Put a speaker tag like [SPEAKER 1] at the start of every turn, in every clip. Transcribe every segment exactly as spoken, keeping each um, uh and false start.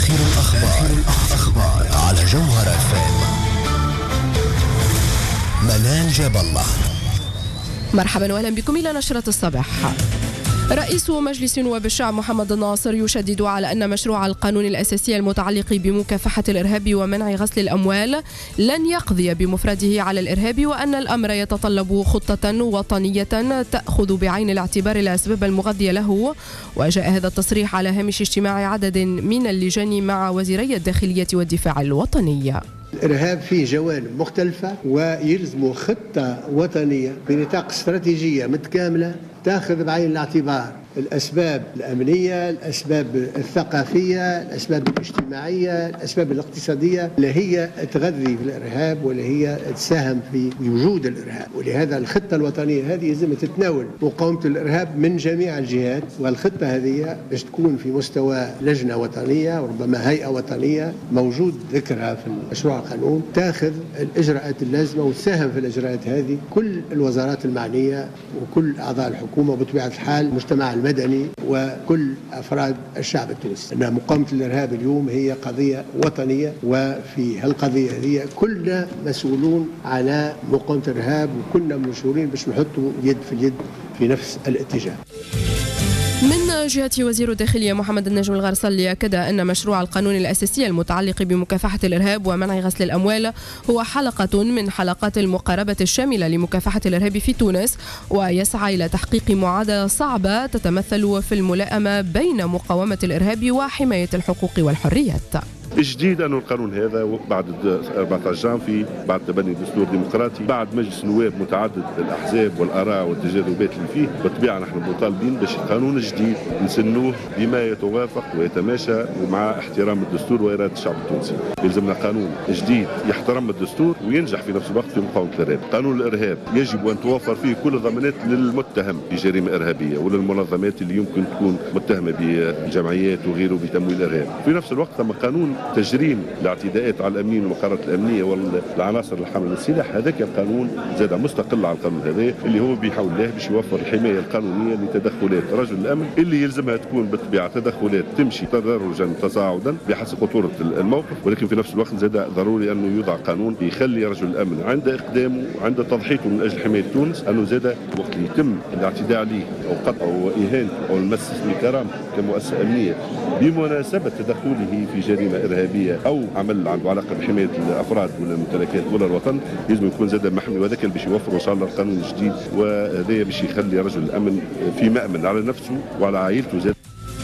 [SPEAKER 1] آخر الأخبار, الأخبار على جوهر اف ام. منال جاب الله.
[SPEAKER 2] مرحبا واهلا بكم إلى نشرة الصباح. رئيس مجلس نواب الشعب محمد الناصر يشدد على أن مشروع القانون الأساسي المتعلق بمكافحة الإرهاب ومنع غسل الأموال لن يقضي بمفرده على الإرهاب، وأن الأمر يتطلب خطة وطنية تأخذ بعين الاعتبار الأسباب المغذية له. وجاء هذا التصريح على هامش اجتماع عدد من اللجان مع وزيري الداخلية والدفاع الوطني.
[SPEAKER 3] الإرهاب فيه جوانب مختلفة ويلزم خطة وطنية بنطاق استراتيجية متكاملة تأخذ بعين الاعتبار الأسباب الأمنية، الأسباب الثقافية، الأسباب الاجتماعية، الأسباب الاقتصادية اللي هي تغذي في الإرهاب واللي هي تساهم في وجود الإرهاب. ولهذا الخطة الوطنية هذه لازم تتناول مقاومة الإرهاب من جميع الجهات، والخطة هذه باش تكون في مستوى لجنة وطنية وربما هيئة وطنية موجود ذكرها في مشروع القانون، تأخذ الإجراءات اللازمة وتساهم في الإجراءات هذه كل الوزارات المعنية وكل أعضاء الحكومة وبطبيعة الحال المجتمع المدني وكل أفراد الشعب التونسي. أن مقاومة الإرهاب اليوم هي قضية وطنية، وفي هالقضية هذه كلنا مسؤولون على مقاومة الإرهاب وكلنا مسؤولين باش نحطوا يد في اليد في نفس الاتجاه.
[SPEAKER 2] من جهة وزير الداخلية محمد النجم الغرسلي أكد أن مشروع القانون الأساسي المتعلق بمكافحة الإرهاب ومنع غسل الأموال هو حلقة من حلقات المقاربة الشاملة لمكافحة الإرهاب في تونس، ويسعى إلى تحقيق معادلة صعبة تتمثل في الملائمة بين مقاومة الإرهاب وحماية الحقوق والحريات.
[SPEAKER 4] الجديد أنه القانون هذا بعد أربعة عشر عام في بعد تبني دستور ديمقراطي، بعد مجلس نواب متعدد الأحزاب والآراء والتجاذبات اللي فيه، بالطبيعة نحن مطالبين باش القانون الجديد نسنوه بما يتوافق ويتماشى مع احترام الدستور وإرادة الشعب التونسي. يلزمنا قانون جديد يحترم الدستور وينجح في نفس الوقت في مقاومة الإرهاب. قانون الإرهاب يجب أن توفر فيه كل الضمانات للمتهم بجريمة إرهابية وللمنظمات اللي يمكن تكون متهمة بالجمعيات وغيره بتمويل الإرهاب. في نفس الوقت ثم قانون تجريم الاعتداءات على الامنين والمقرات الامنيه والعناصر الحامله للسلاح. هذاك القانون زاد مستقل على القانون هذا اللي هو بيحاول الله باش يوفر الحمايه القانونيه لتدخلات رجل الامن اللي يلزمها تكون بالطبيعه تدخلات تمشي تدرجا تصاعدا بحسب خطوره الموقف، ولكن في نفس الوقت زاد ضروري انه يوضع قانون يخلي رجل الامن عند اقدامه وعند تضحيته من اجل حمايه تونس انه زاد وقت اللي يتم الاعتداء عليه او قطعه او اهانته او المس بكرامته كمؤسسه امنيه بمناسبه تدخله في جريمه إرهابية أو عمل عنده علاقة بحماية الأفراد ولا الممتلكات ولا الوطن، لازم يكون زاد محمي. وهذاك اللي باش يوفر إن شاء الله القانون الجديد، وهذا باش يخلي رجل الأمن في مأمن على نفسه وعلى عائلته زاد.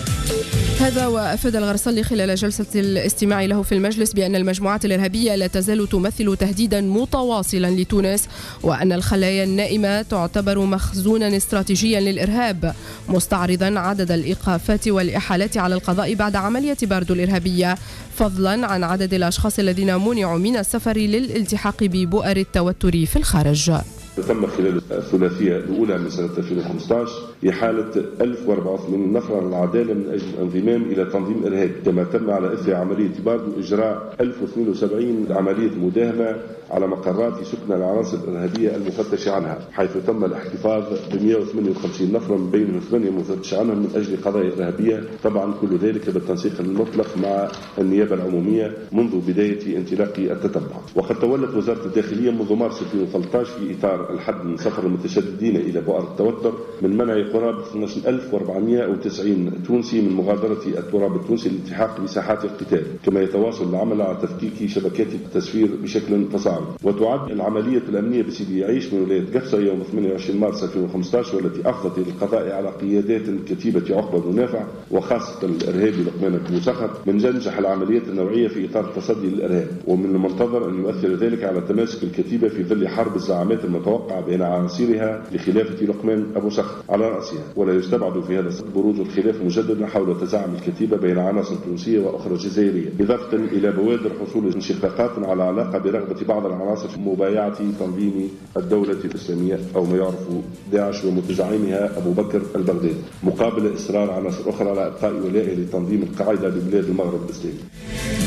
[SPEAKER 2] هذا وأفاد الغرسلي خلال جلسة الاستماع له في المجلس بأن المجموعات الإرهابية لا تزال تمثل تهديدا متواصلا لتونس، وأن الخلايا النائمة تعتبر مخزونا استراتيجيا للإرهاب، مستعرضا عدد الإيقافات والإحالات على القضاء بعد عملية باردو الإرهابية، فضلا عن عدد الأشخاص الذين منعوا من السفر للالتحاق ببؤر التوتر في الخارج.
[SPEAKER 5] تم خلال الثلاثية الأولى من سنة ألفين وخمسة عشر إحالة ألف وأربعة وثمانين نفرا للعدالة من أجل الانضمام إلى تنظيم إرهابي، كما تم على إثر عملية باردو إجراء ألف واثنين وسبعين عملية مداهمة على مقرات سكن العناصر الإرهابية المفتش عنها، حيث تم الاحتفاظ ب مئة وثمانية وخمسين نفرا من بينهم ثمانية مفتش عنهم من أجل قضايا إرهابية، طبعا كل ذلك بالتنسيق المطلق مع النيابة العمومية منذ بداية انطلاق التتبع. وقد تولت وزارة الداخلية منذ مارس ألفين وثلاثة عشر في إطار الحد من سفر المتشددين إلى بؤر التوتر من منع قرابة اثني عشر ألف وأربعمئة وتسعين تونسي من مغادرة التراب التونسي للالتحاق بساحات القتال، كما يتواصل العمل على تفكيك شبكات التسفير بشكل تصاعدي. وتعد العملية الأمنية بسيدي يعيش من ولاية قفصة يوم ثمانية وعشرين مارس ألفين وخمسة عشر، والتي أفضت إلى القضاء على قيادات كتيبة عقبة منافع وخاصة الإرهابي لقمان أبو سخر من تنجح العمليات النوعية في إطار التصدي للإرهاب، ومن المنتظر أن يؤثر ذلك على تماسك الكتيبة في ظل حرب الزعامات المتوقعة بين عناصرها لخلافة لقمان أبو سخر على رأسها. ولا يستبعد في هذا الصدد بروز الخلاف مجددا حول تزاعم الكتيبة بين عناصر تونسية وأخرى جزائرية، إضافة إلى بوادر حصول انشقاقات على علاقة برغبة بعض العناصر في مبايعة تنظيم الدولة الإسلامية أو ما يعرف داعش ومتزعمها أبو بكر البغدادي، مقابل إصرار عناصر أخرى على إبقاء ولائه لتنظيم القاعدة ببلاد المغرب الإسلامي.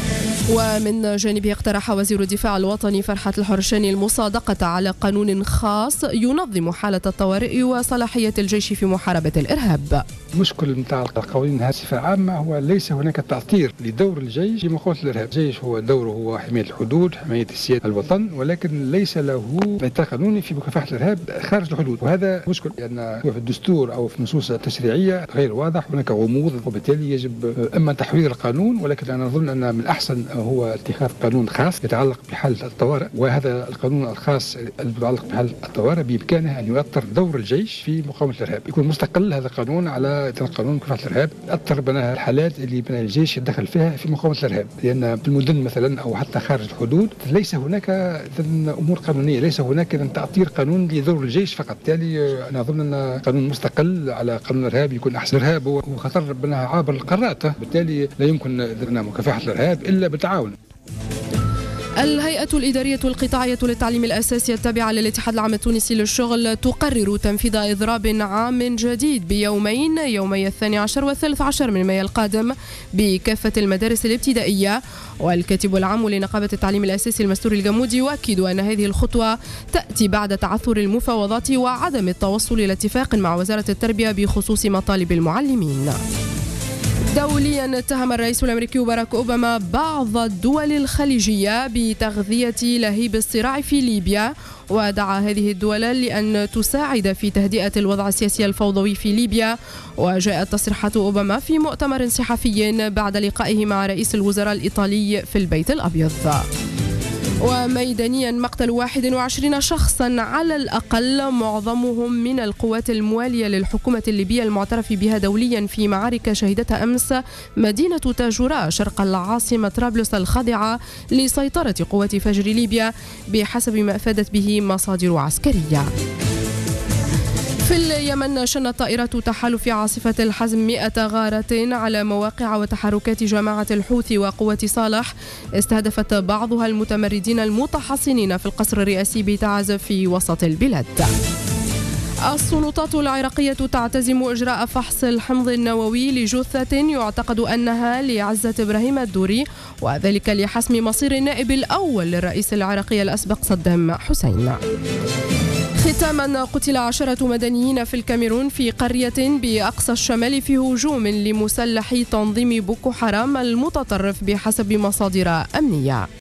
[SPEAKER 2] ومن جانبه اقترح وزير الدفاع الوطني فرحات الحرشاني المصادقة على قانون خاص ينظم حالة الطوارئ وصلاحية الجيش في محاربة الإرهاب.
[SPEAKER 6] المشكل نتاع القوانين هذه بصفة عامة هو ليس هناك تعطير لدور الجيش في مقاومة الإرهاب. الجيش هو دوره هو حماية الحدود، حماية سيادة الوطن، ولكن ليس له إطار قانوني في مكافحة الإرهاب خارج الحدود، وهذا مشكل لأن في الدستور أو في النصوص التشريعية غير واضح، هناك غموض، وبالتالي يجب إما تحوير القانون، ولكن أنا أظن أن من الأحسن هو اتخاذ قانون خاص يتعلق بحالة الطوارئ، وهذا القانون الخاص المتعلق بحالة الطوارئ بإمكانه أن يؤثر دور الجيش في مقاومة الإرهاب، يكون مستقل هذا القانون على قانون مكافحة الإرهاب، أثر بناها الحالات اللي بناها الجيش يتدخل فيها في مقاومة الإرهاب، لأن في المدن مثلا أو حتى خارج الحدود ليس هناك أمور قانونية، ليس هناك تأطير قانون لدور الجيش فقط، بالتالي أنا أظن أن قانون مستقل على قانون الإرهاب يكون أحسن. الإرهاب هو خطر بناها عابر القارات، بالتالي لا يمكن مكافحة الإرهاب إلا بالتعاون.
[SPEAKER 2] الهيئة الإدارية القطاعية للتعليم الأساسي التابعة للاتحاد العام التونسي للشغل تقرر تنفيذ إضراب عام جديد بيومين، يومي الثاني عشر والثالث عشر من مايو القادم بكافة المدارس الابتدائية. والكاتب العام لنقابة التعليم الأساسي المستور الجمودي يؤكد أن هذه الخطوة تأتي بعد تعثر المفاوضات وعدم التوصل إلى اتفاق مع وزارة التربية بخصوص مطالب المعلمين. دوليا، اتهم الرئيس الأمريكي باراك أوباما بعض الدول الخليجية بتغذية لهيب الصراع في ليبيا، ودعا هذه الدول لأن تساعد في تهدئة الوضع السياسي الفوضوي في ليبيا. وجاءت تصريحات أوباما في مؤتمر صحفي بعد لقائه مع رئيس الوزراء الإيطالي في البيت الأبيض. وميدانيا، مقتل واحد وعشرين شخصا على الأقل معظمهم من القوات الموالية للحكومة الليبية المعترف بها دوليا في معارك شهدتها أمس مدينة تاجوراء شرق العاصمة طرابلس الخاضعة لسيطرة قوات فجر ليبيا بحسب ما أفادت به مصادر عسكرية. في اليمن، شنت طائرة تحالف عاصفة الحزم مئة غارة على مواقع وتحركات جماعة الحوثي وقوة صالح، استهدفت بعضها المتمردين المتحصنين في القصر الرئاسي بتعز في وسط البلاد. السلطات العراقية تعتزم إجراء فحص الحمض النووي لجثة يعتقد أنها لعزة إبراهيم الدوري، وذلك لحسم مصير النائب الأول للرئيس العراقي الأسبق صدام حسين. ختاما، قتل عشرة مدنيين في الكاميرون في قرية بأقصى الشمال في هجوم لمسلحي تنظيم بوكو حرام المتطرف بحسب مصادر أمنية.